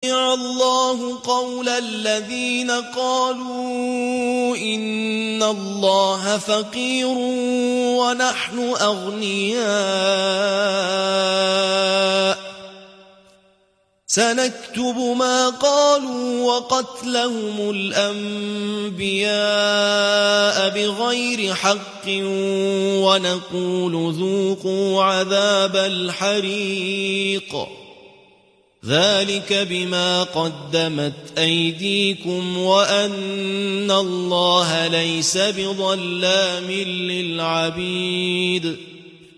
الله قول الذين قالوا إن الله فقير ونحن أغنياء سنكتب ما قالوا وقتلهم الأنبياء بغير حق ونقول ذوقوا عذاب الحريق ذلك بما قدمت أيديكم وأن الله ليس بظلام للعبيد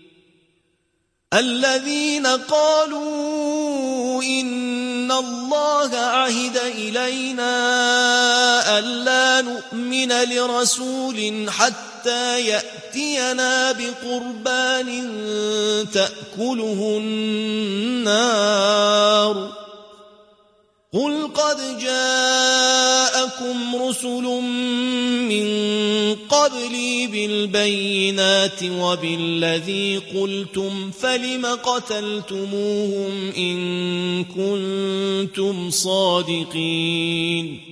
الذين قالوا إن الله عهد إلينا ألا نؤمن لرسول حتى يأتينا بقربان تأكله النار قل قد جاءكم رسل من قبلي بالبينات وبالذي قلتم فلم قتلتموهم إن كنتم صادقين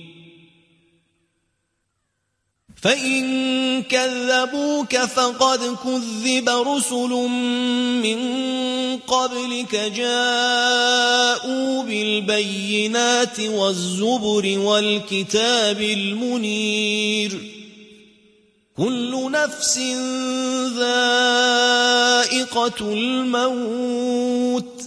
فإن كذبوك فقد كذب رسل من قبلك جاءوا بالبينات والزبر والكتاب المنير كل نفس ذائقة الموت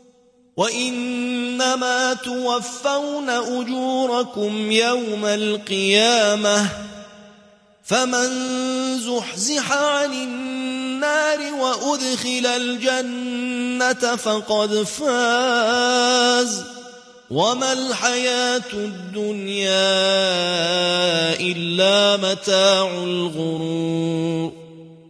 وإنما توفون أجوركم يوم القيامة فمن زحزح عن النار وأدخل الجنة فقد فاز وما الحياة الدنيا إلا متاع الغرور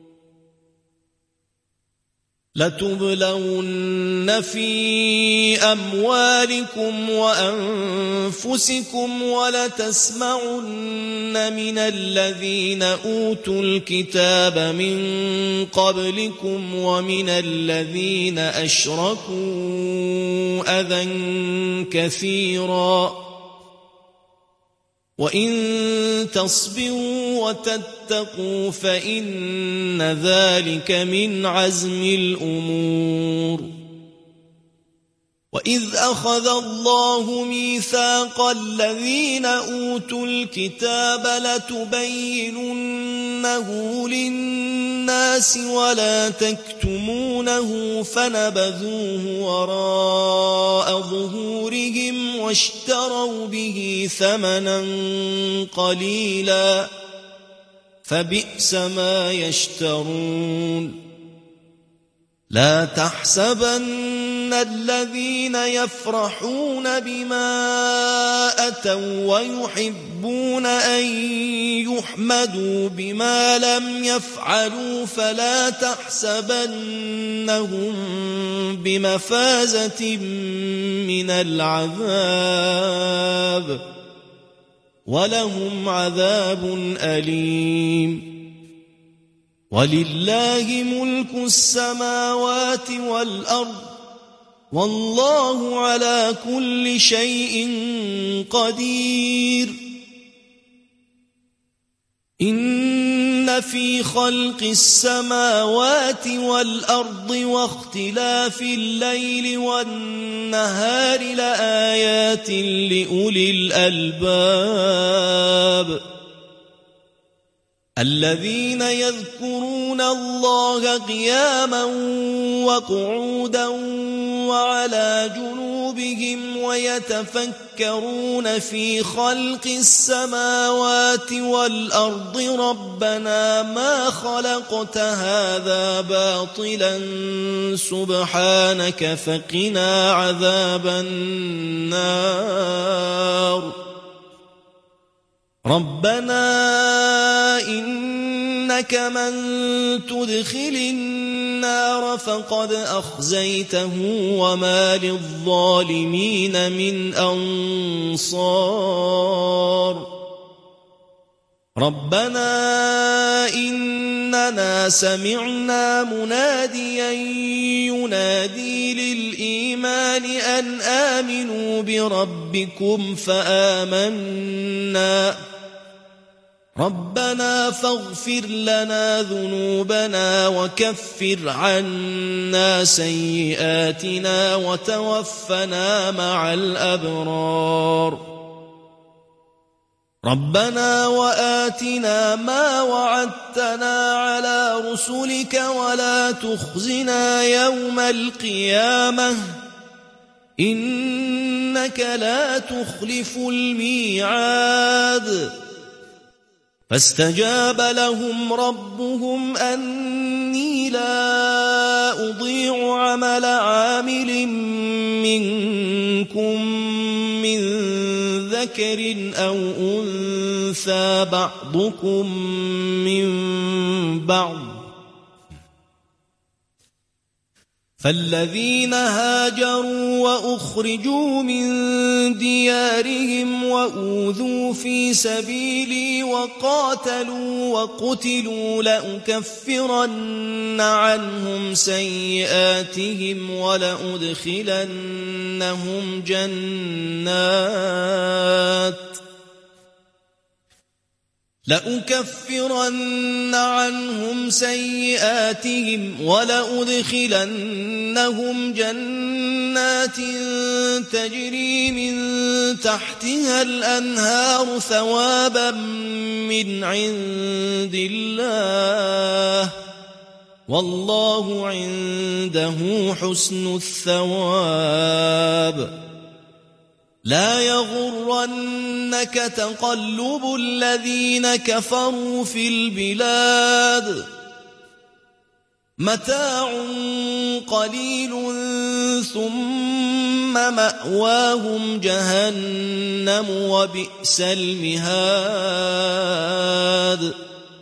لتبلون في أموالكم وأنفسكم ولتسمعن من الذين أوتوا الكتاب من قبلكم ومن الذين أشركوا أذى كثيرا وإن تصبروا وتتقوا فإن ذلك من عزم الأمور وإذ أخذ الله ميثاق الذين أوتوا الكتاب لتبيننه للناس ولا تكتمونه فنبذوه وراء ظهورهم واشتروا به ثمنا قليلا فبئس ما يشترون لا تحسبن الذين يفرحون بما أتوا ويحبون أن يحمدوا بما لم يفعلوا فلا تحسبنهم بمفازة من العذاب ولهم عذاب أليم ولله ملك السماوات والأرض والله على كل شيء قدير إن في خلق السماوات والأرض واختلاف الليل والنهار لآيات لأولي الألباب الذين يذكرون الله قياما وقعودا وعلى جنوبهم ويتفكرون في خلق السماوات والأرض ربنا ما خلقت هذا باطلا سبحانك فقنا عذاب النار ربنا إنك من تدخل النار فقد أخزيته وما للظالمين من أنصار ربنا إننا سمعنا مناديا ينادي للإيمان الإيمان أن آمنوا بربكم فآمنا ربنا فاغفر لنا ذنوبنا وكفر عنا سيئاتنا وتوفنا مع الأبرار ربنا وآتنا ما وعدتنا على رسلك ولا تخزنا يوم القيامة إنك لا تخلف الميعاد فاستجاب لهم ربهم أني لا أضيع عمل عامل منكم من ذكر أو أنثى بعضكم من بعض فالذين هاجروا وأخرجوا من ديارهم وأوذوا في سبيلي وقاتلوا وقتلوا لأكفرن عنهم سيئاتهم ولأدخلنهم جنات تجري من تحتها الأنهار ثوابا من عند الله والله عنده حسن الثواب لا يغرنك تقلب الذين كفروا في البلاد متاع قليل ثم مأواهم جهنم وبئس المهاد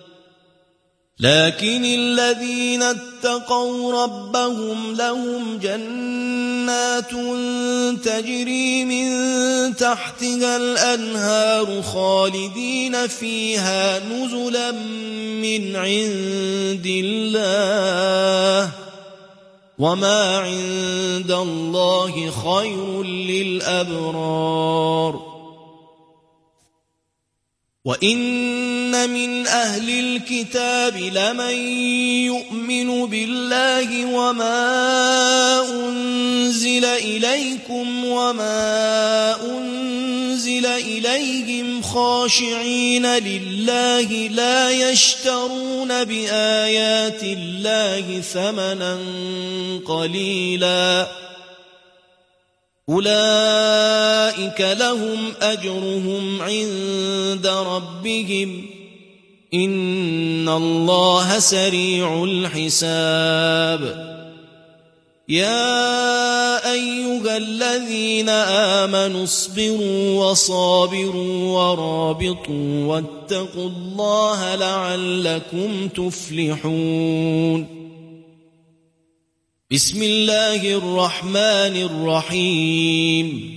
لكن الذين اتقوا ربهم لهم جنات تجري من تحتها الأنهار خالدين فيها نزلا من عند الله وما عند الله خير للأبرار وإن من أهل الكتاب لمن يؤمن بالله وما أنزل إليكم وما أنزل إليهم خاشعين لله لا يشترون بآيات الله ثمنا قليلا أولئك لهم أجرهم عند ربهم إن الله سريع الحساب يا أيها الذين آمنوا اصبروا وصابروا ورابطوا واتقوا الله لعلكم تفلحون بسم الله الرحمن الرحيم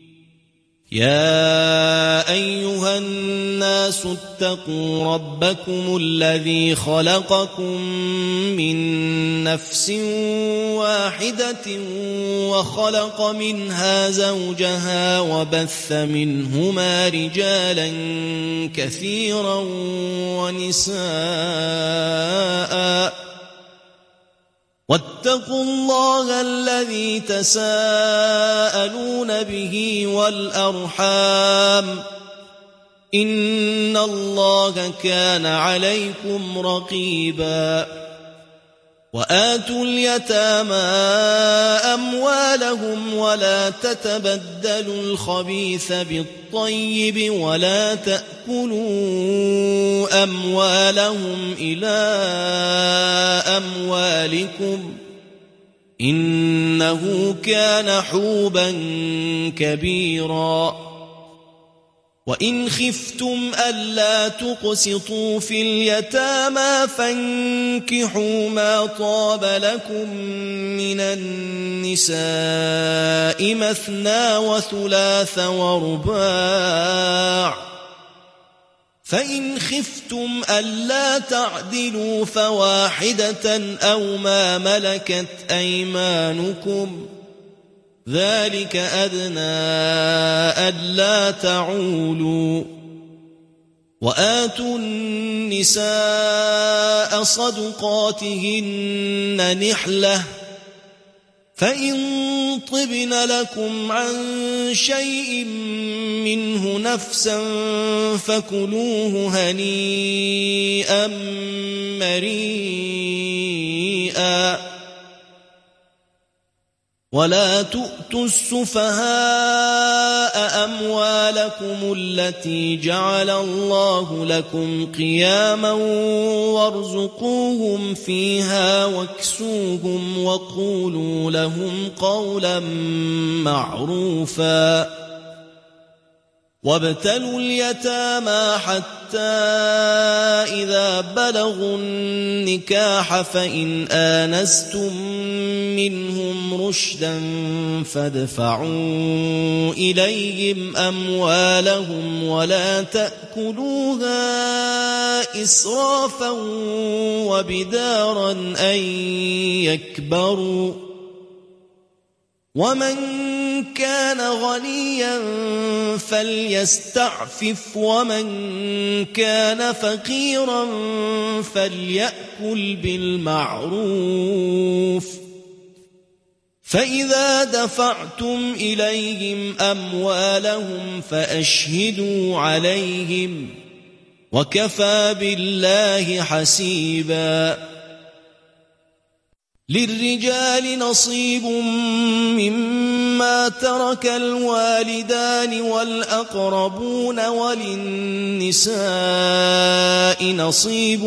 يا أيها الناس اتقوا ربكم الذي خلقكم من نفس واحدة وخلق منها زوجها وبث منهما رجالا كثيرا ونساء واتقوا الله الذي تساءلون به والأرحام إن الله كان عليكم رقيبا وآتوا اليتامى أموالهم ولا تتبدلوا الخبيث بالطيب ولا تأكلوا أموالهم إلى أموالكم إنه كان حوبا كبيرا وإن خفتم ألا تقسطوا في اليتامى فانكحوا ما طاب لكم من النساء مثنى وثلاث ورباع فإن خفتم ألا تعدلوا فواحدة أو ما ملكت أيمانكم ذلك أدنى ألا تعولوا وآتوا النساء صدقاتهن نحلة فإن طبن لكم عن شيء منه نفسا فكلوه هنيئا مريئا ولا تؤتوا السفهاء أموالكم التي جعل الله لكم قياما وارزقوهم فيها واكسوهم وقولوا لهم قولا معروفا وابتلوا اليتامى حتى إذا بلغوا النكاح فإن آنستم منهم رشدا فادفعوا إليهم أموالهم ولا تأكلوها إسرافا وبدارا أن يكبروا ومن كان غنيا فليستعفف ومن كان فقيرا فليأكل بالمعروف فإذا دفعتم إليهم أموالهم فأشهدوا عليهم وكفى بالله حسيبا للرجال نصيب مما ترك الوالدان والأقربون وللنساء نصيب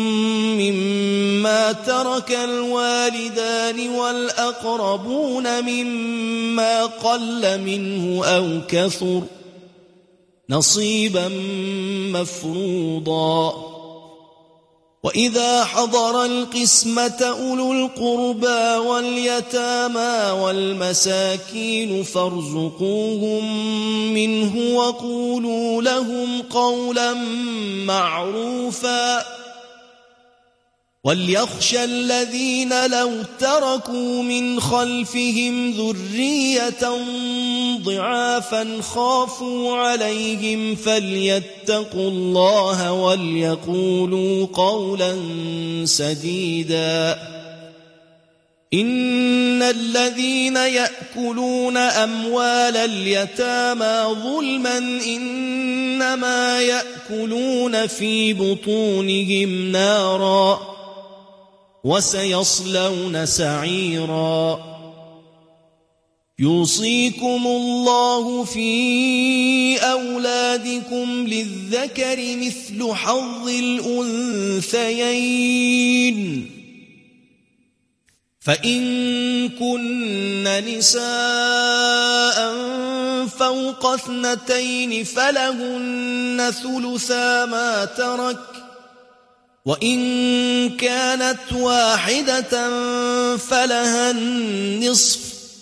مما ترك الوالدان والأقربون مما قل منه أو كثر نصيبا مفروضا وإذا حضر القسمة أولو القربى واليتامى والمساكين فارزقوهم منه وقولوا لهم قولا معروفا وليخشى الذين لو تركوا من خلفهم ذرية ضعافا خافوا عليهم فليتقوا الله وليقولوا قولا سديدا إن الذين يأكلون أموال اليتامى ظلما إنما يأكلون في بطونهم نارا وسيصلون سعيرا يوصيكم الله في أولادكم للذكر مثل حظ الأنثيين فإن كن نساء فوق 2 فلهن ثلثا ما ترك وإن كانت واحدة فلها النصف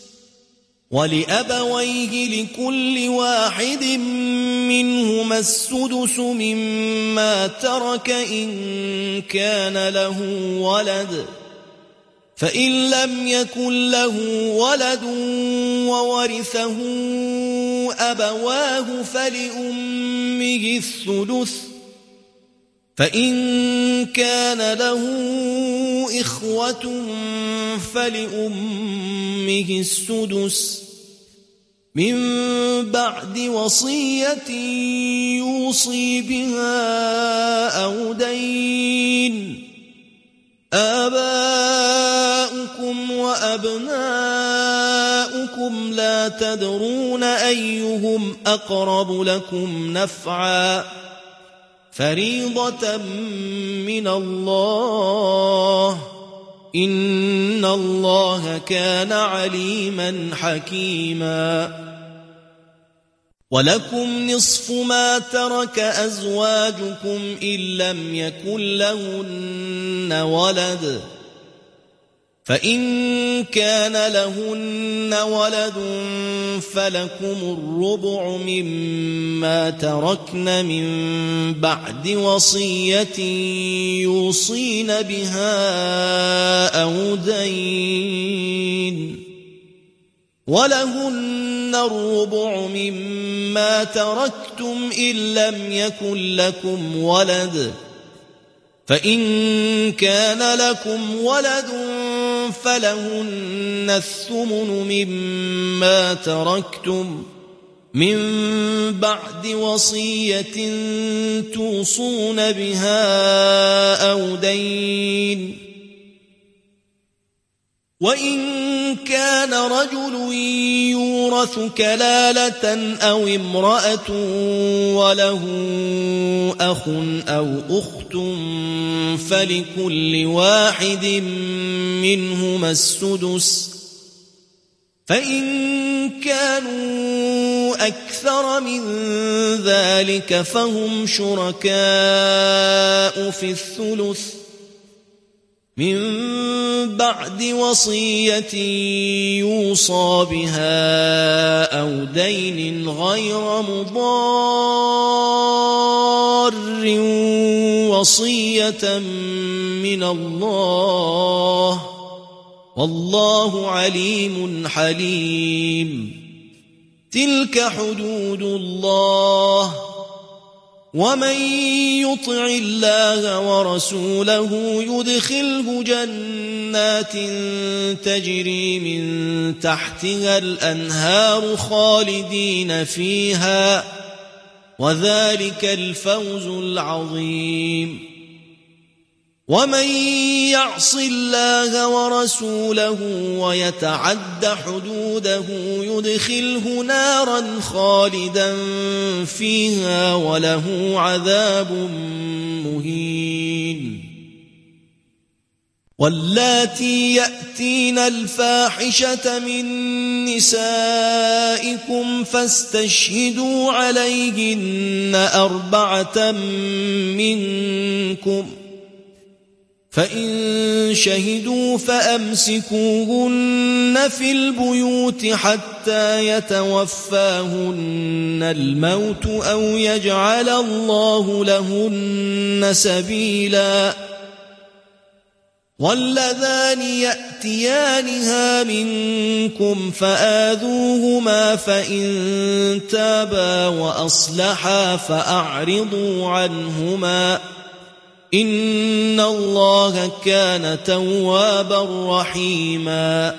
ولأبويه لكل واحد منهما السدس مما ترك إن كان له ولد فإن لم يكن له ولد وورثه أبواه فلأمه الثلث فإن كان له إخوة فلأمه السدس من بعد وصية يوصي بها أو دين آباؤكم وأبناؤكم لا تدرون أيهم أقرب لكم نفعا فريضة من الله إن الله كان عليما حكيما ولكم نصف ما ترك أزواجكم إن لم يكن لهن ولد فإن كان لهن ولد فلكم الربع مما تركن من بعد وصية يوصين بها أو دين ولهن الربع مما تركتم إن لم يكن لكم ولد فإن كان لكم ولد فلهن الثمن مما تركتم من بعد وصية توصون بها أو دين وإن كان رجل يورث كلالة أو امرأة وله أخ أو أخت فلكل واحد منهما السدس فإن كانوا أكثر من ذلك فهم شركاء في الثلث من بعد وصية يوصى بها أو دين غير مضار وصية من الله والله عليم حليم تلك حدود الله ومن يطع الله ورسوله يدخله جنات تجري من تحتها الأنهار خالدين فيها وذلك الفوز العظيم ومن يعص الله ورسوله ويتعد حدوده يدخله نارا خالدا فيها وله عذاب مهين واللاتي يأتين الفاحشة من نسائكم فاستشهدوا عليهن 4 منكم فإن شهدوا فأمسكوهن في البيوت حتى يتوفاهن الموت أو يجعل الله لهن سبيلا واللذان يأتيانها منكم فآذوهما فإن تابا وأصلحا فأعرضوا عنهما إن الله كان توابا رحيما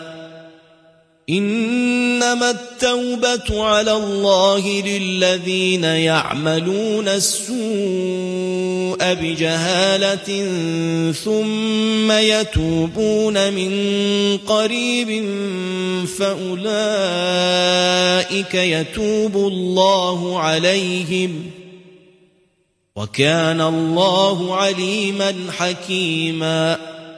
إنما التوبة على الله للذين يعملون السوء بجهالة ثم يتوبون من قريب فأولئك يتوب الله عليهم وكان الله عليما حكيما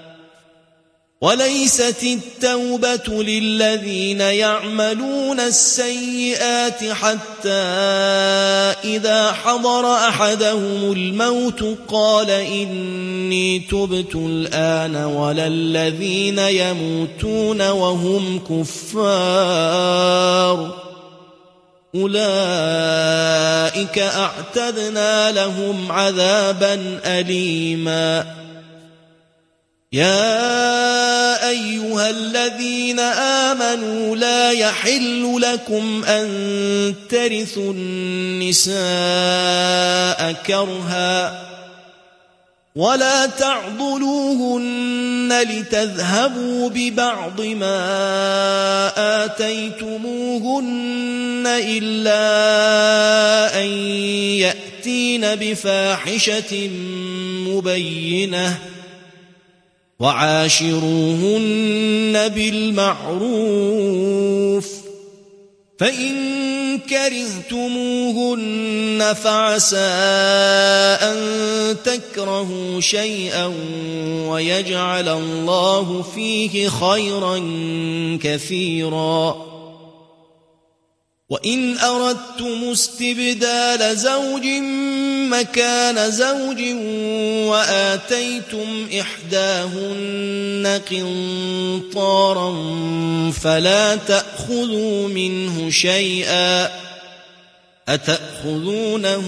وليست التوبة للذين يعملون السيئات حتى إذا حضر أحدهم الموت قال إني تبت الآن ولا الذين يموتون وهم كفار أولئك أعتدنا لهم عذابا أليما يا أيها الذين آمنوا لا يحل لكم أن ترثوا النساء كرها ولا تعضلوهن لتذهبوا ببعض ما آتيتموهن إلا أن يأتين بفاحشة مبينة وعاشروهن بالمعروف فإن كرهتموهن فعسى أن تكرهوا شيئا ويجعل الله فيه خيرا كثيرا وإن أردتم استبدال زوج مكان زوج وآتيتم إحداهن قنطارا فلا تأخذوا منه شيئا أتأخذونه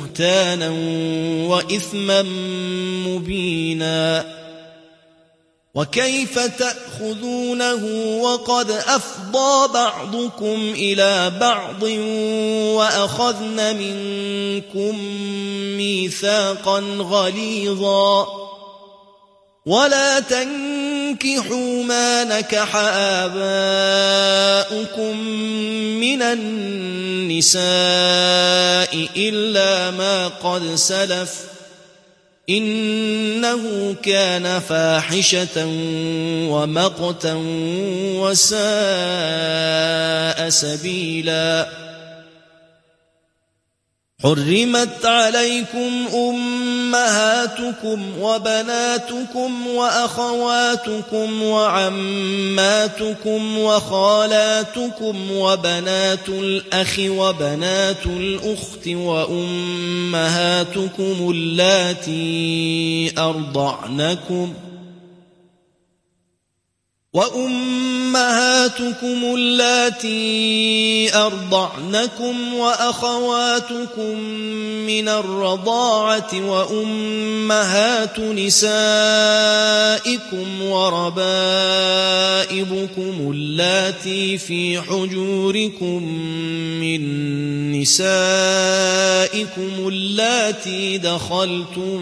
بهتانا وإثما مبينا وكيف تأخذونه وقد أفضى بعضكم إلى بعض وأخذن منكم ميثاقا غليظا ولا تنكحوا ما نكح آباؤكم من النساء إلا ما قد سلف إنه كان فاحشة ومقتا وساء سبيلا حرمت عليكم أمهاتكم وبناتكم وأخواتكم وعماتكم وخالاتكم وبنات الأخ وبنات الأخت وأمهاتكم اللاتي أرضعنكم وأخواتكم من الرضاعة وأمهات نسائكم وربائبكم اللاتي في حجوركم من نسائكم اللاتي دخلتم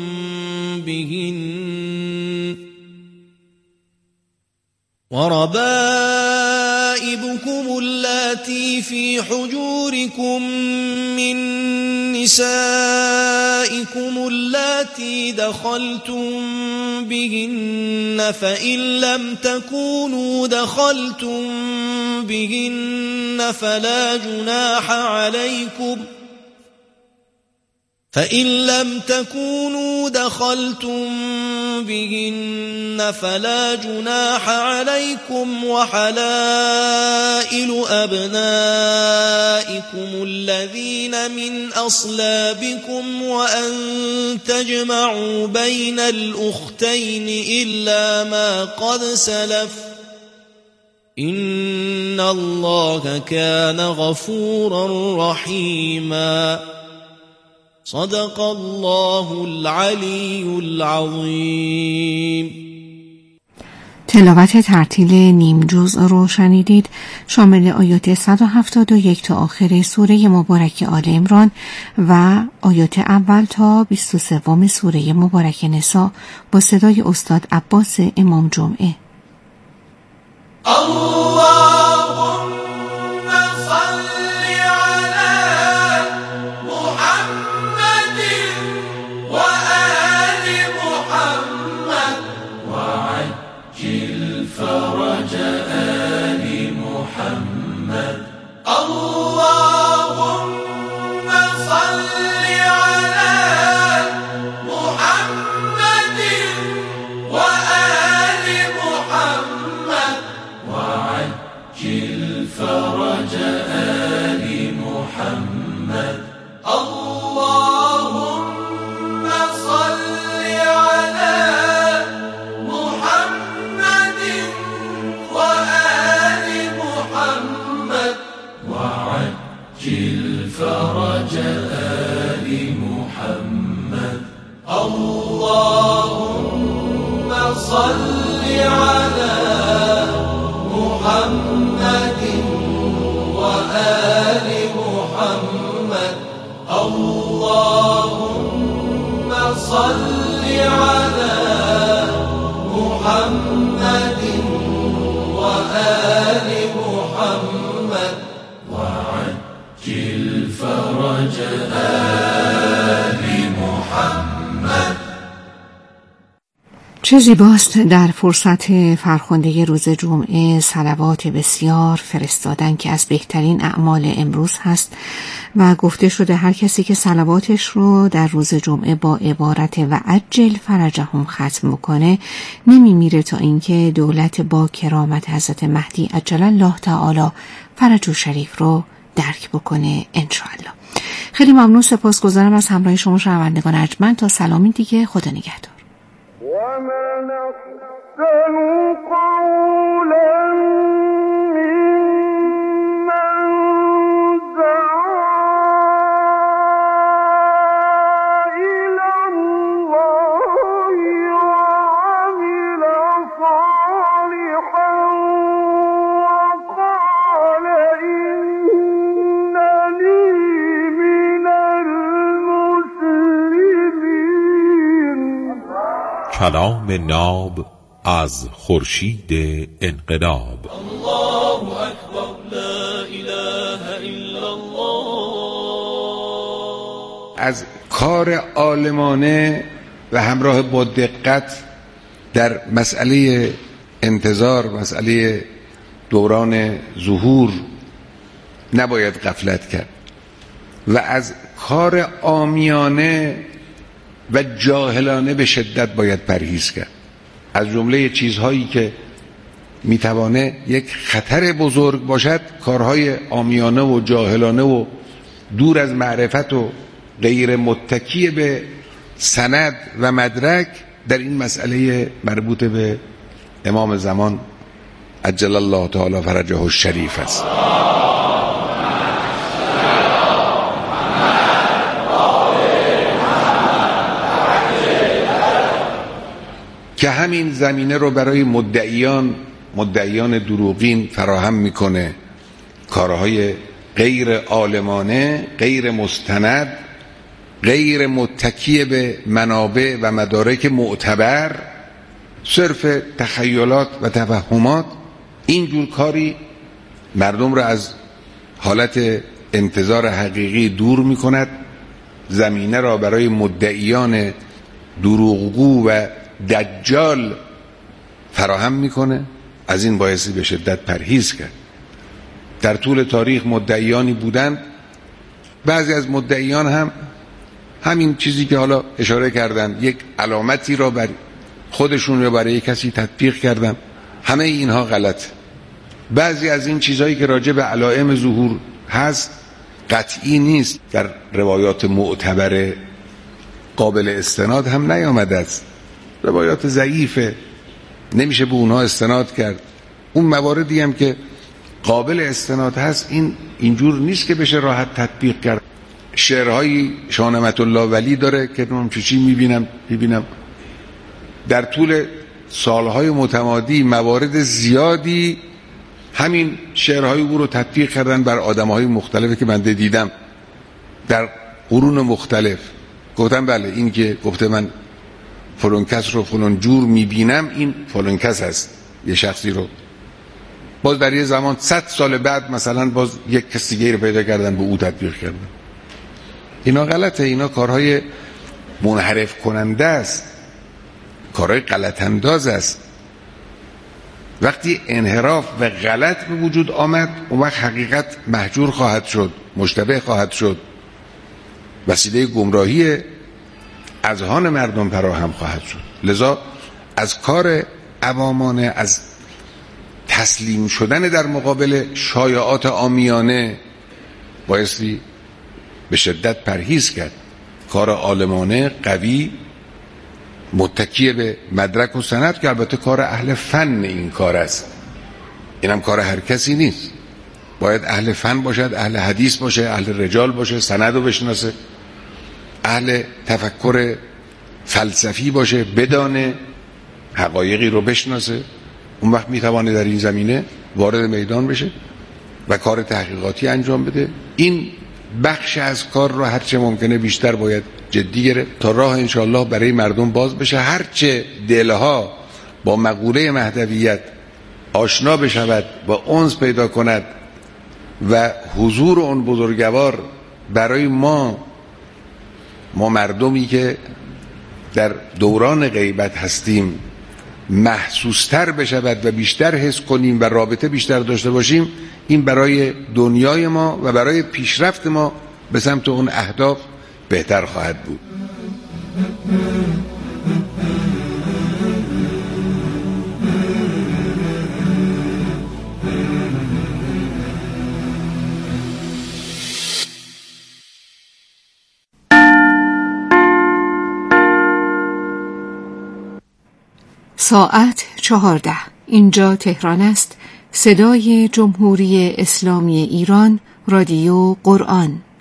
بهن وربائبكم اللاتي في حجوركم من نسائكم اللاتي دخلتم بهن فإن لم تكونوا دخلتم بهن فلا جناح عليكم وحلائل أبنائكم الذين من أصلابكم وأن تجمعوا بين الأختين إلا ما قد سلف إن الله كان غفورا رحيما صدق الله العلی العظیم. تلاوت ترتیل نیم جزء رو شنیدید، شامل آیات 171 تا آخر سوره مبارک آل عمران و آیات اول تا 23 سوره مبارک نساء با صدای استاد عباس امام جمعه. چه زیباست در فرصت فرخنده روز جمعه صلوات بسیار فرستادن که از بهترین اعمال امروز هست و گفته شده هر کسی که صلواتش رو در روز جمعه با عبارت و عجل فرجهم ختم میکنه نمیمیره تا اینکه دولت با کرامت حضرت مهدی عجل الله تعالی فرجه شریف رو درک بکنه انشاءالله. خیلی ممنون، سپاسگزارم از همراه شما شنوندگان ارجمند. تا سلامی دیگه، خدا نگهدار. ومن أحسن قولا ممن دعا إلى الله وعمل صالحا کلام ناب از خورشید انقلاب. الله اکبر لا اله الا الله. از کار عالمانه و همراه با دقت در مسئله انتظار، مسئله دوران ظهور نباید غفلت کرد و از کار عامیانه و جاهلانه به شدت باید پرهیز کرد. از جمله چیزهایی که میتوانه یک خطر بزرگ باشد کارهای عامیانه و جاهلانه و دور از معرفت و غیر متکی به سند و مدرک در این مسئله مربوط به امام زمان عجل الله تعالی فرجه الشریف است. که همین زمینه رو برای مدعیان دروغین فراهم میکنه. کارهای غیر عالمانه، غیر مستند، غیر متکی به منابع و مدارک معتبر، صرف تخیلات و توهمات، اینجور کاری مردم را از حالت انتظار حقیقی دور میکند، زمینه را برای مدعیان دروغگو و دجال فراهم میکنه. از این بایستی به شدت پرهیز کرد. در طول تاریخ مدعیانی بودند، بعضی از مدعیان هم همین چیزی که حالا اشاره کردن، یک علامتی را بر خودشون یا برای کسی تطبیق کردن. همه اینها غلط. بعضی از این چیزهایی که راجع به علائم ظهور هست قطعی نیست، در روایات معتبر قابل استناد هم نیامده است، روایات ضعیفه، نمیشه به اونها استناد کرد. اون مواردی هم که قابل استناد هست اینجور نیست که بشه راحت تطبیق کرد. شعرهایی شاه نعمت الله ولی داره که من چی میبینم در طول سالهای متمادی موارد زیادی همین شعرهای او رو تطبیق کردن بر آدمهای مختلفی که من دیدم در قرون مختلف. گفتم بله این که گفته من فلان کس رو فلان جور میبینم، این فلان کس هست، یه شخصی رو. باز در یه زمان 100 سال بعد مثلا باز یک کسی دیگه رو پیدا کردن به او تطبیق کردن. اینا غلطه، اینا کارهای منحرف کننده است، کارهای غلط انداز است. وقتی انحراف و غلط به وجود آمد اون وقت حقیقت محجور خواهد شد، مشتبه خواهد شد، وسیله گمراهی اذهان مردم فراهم خواهد شد. لذا از کار عوامانه، از تسلیم شدن در مقابل شایعات عامیانه بایستی به شدت پرهیز کرد. کار عالمانه قوی متکی به مدرک و سند که البته کار اهل فن این کار است، اینم کار هر کسی نیست. باید اهل فن باشد، اهل حدیث باشه، اهل رجال باشه، سند رو بشناسه، اهل تفکر فلسفی باشه، بدانه، حقایقی رو بشناسه. اون وقت میتوانه در این زمینه وارد میدان بشه و کار تحقیقاتی انجام بده. این بخش از کار رو هرچه ممکنه بیشتر باید جدی گرفت تا راه انشاءالله برای مردم باز بشه. هرچه دلها با مقوله مهدویت آشنا بشود و انس پیدا کند و حضور اون بزرگوار برای ما مردمی که در دوران غیبت هستیم محسوستر بشود و بیشتر حس کنیم و رابطه بیشتر داشته باشیم، این برای دنیای ما و برای پیشرفت ما به سمت اون اهداف بهتر خواهد بود. ساعت 14. اینجا تهران است. صدای جمهوری اسلامی ایران، رادیو قرآن.